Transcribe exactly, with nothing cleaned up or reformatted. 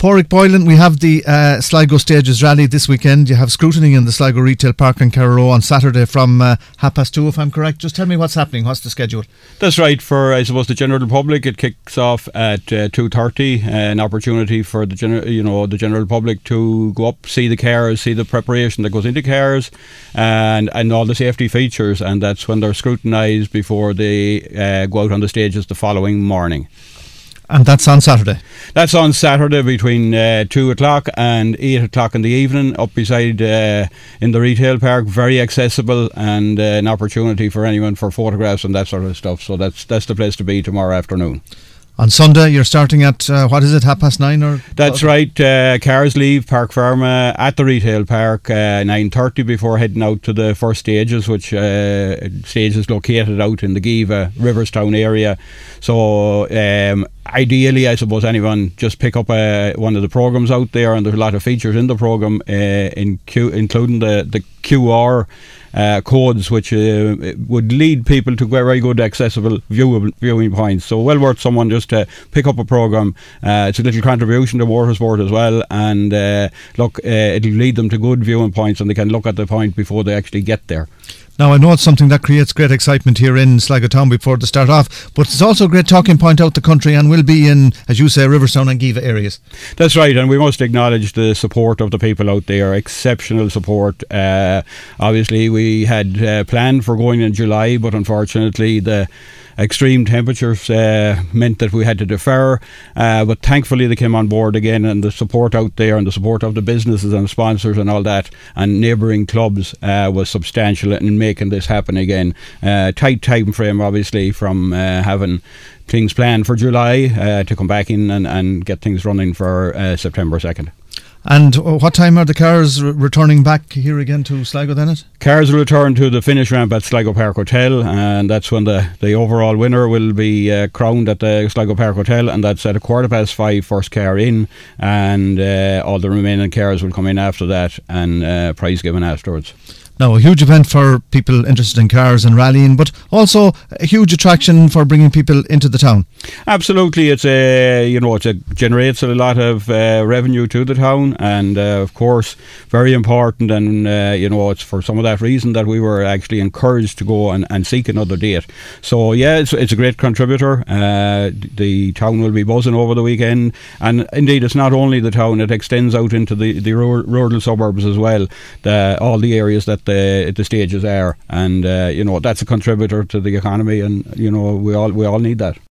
Pádraig Boylan, we have the uh, Sligo Stages Rally this weekend. You have scrutiny in the Sligo Retail Park in Carrow on Saturday from uh, half past two, if I'm correct. Just tell me what's happening. What's the schedule? That's right. For, I suppose, the general public, it kicks off at uh, two thirty. Uh, an opportunity for the general, you know, the general public to go up, see the cars, see the preparation that goes into cars, and and all the safety features. And that's when they're scrutinised before they uh, go out on the stages the following morning. And that's on Saturday? That's on Saturday between uh, two o'clock and eight o'clock in the evening, up beside uh, in the retail park. Very accessible, and uh, an opportunity for anyone for photographs and that sort of stuff. So that's that's the place to be tomorrow afternoon. On Sunday, you're starting at, uh, what is it, half past nine? Or That's right. Uh, cars leave Park Pharma at the retail park uh, nine thirty before heading out to the first stages, which uh, stage is located out in the Giva, Riverstown area. So um, ideally, I suppose anyone just pick up uh, one of the programmes out there, and there's a lot of features in the programme, uh, in Q, including the, the Q R Uh, codes, which uh, would lead people to very good accessible viewable, viewing points. So well worth someone just to pick up a programme. Uh, it's a little contribution to Motorsport as well, and uh, look, uh, it'll lead them to good viewing points, and they can look at the point before they actually get there. Now, I know it's something that creates great excitement here in Sligo Town before they start off, but it's also a great talking point out the country, and will be in, as you say, Riverstown and Giva areas. That's right, and we must acknowledge the support of the people out there. Exceptional support. Uh, obviously, we had uh, planned for going in July, but unfortunately the extreme temperatures uh, meant that we had to defer, uh, but thankfully they came on board again, and the support out there and the support of the businesses and sponsors and all that and neighbouring clubs uh, was substantial in making this happen again. Uh, tight time frame obviously from uh, having things planned for July uh, to come back in and, and get things running for uh, September second. And what time are the cars re- returning back here again to Sligo then? It? Cars will return to the finish ramp at Sligo Park Hotel, and that's when the, the overall winner will be uh, crowned at the Sligo Park Hotel, and that's at a quarter past five, first car in, and uh, all the remaining cars will come in after that, and uh, prize given afterwards. Now, a huge event for people interested in cars and rallying, but also a huge attraction for bringing people into the town. Absolutely, it's a you know it generates a lot of uh, revenue to the town, and uh, of course very important. And uh, you know it's for some of that reason that we were actually encouraged to go and, and seek another date. So yeah, it's, it's a great contributor. Uh, the town will be buzzing over the weekend, and indeed it's not only the town; it extends out into the the rural suburbs as well. The, all the areas that the the stages are, and uh, you know that's a contributor to the economy, and you know we all we all need that.